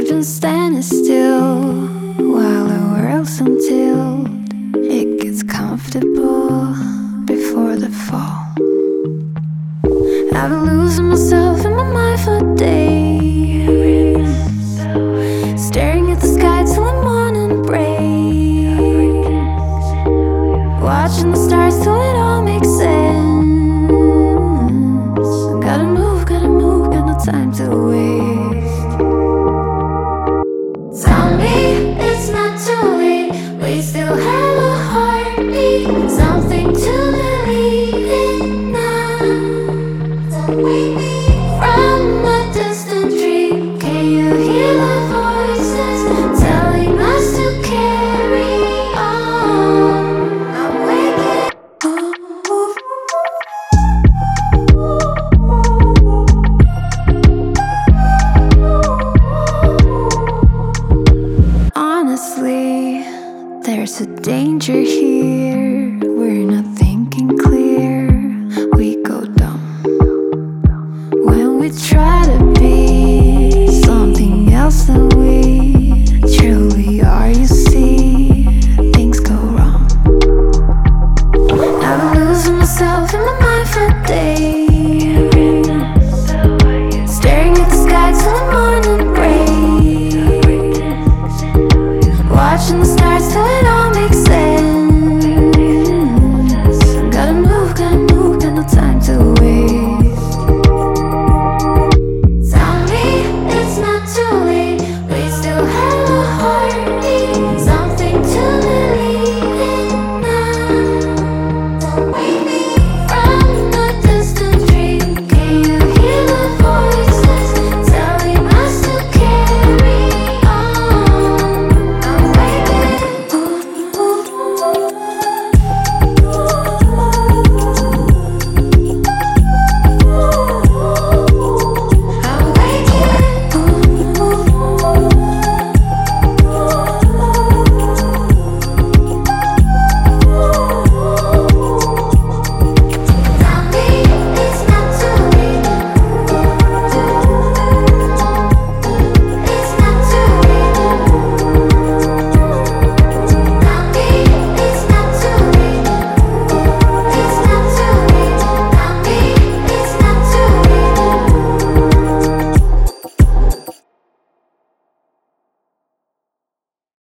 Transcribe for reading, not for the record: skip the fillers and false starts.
been standing still while the world's on tilt. It gets comfortable before the fall. I've been losing myself in my mind for days, staring at the sky till the morning breaks, watching the stars till it all makes sense. Gotta move, got no time to waste. Tell me it's not too late, we still have a heartbeat, something to believe in now. Don't wake me from a distant dream, can you hear the voices telling us to carry on? I'm waking up. Honestly, there's a danger here.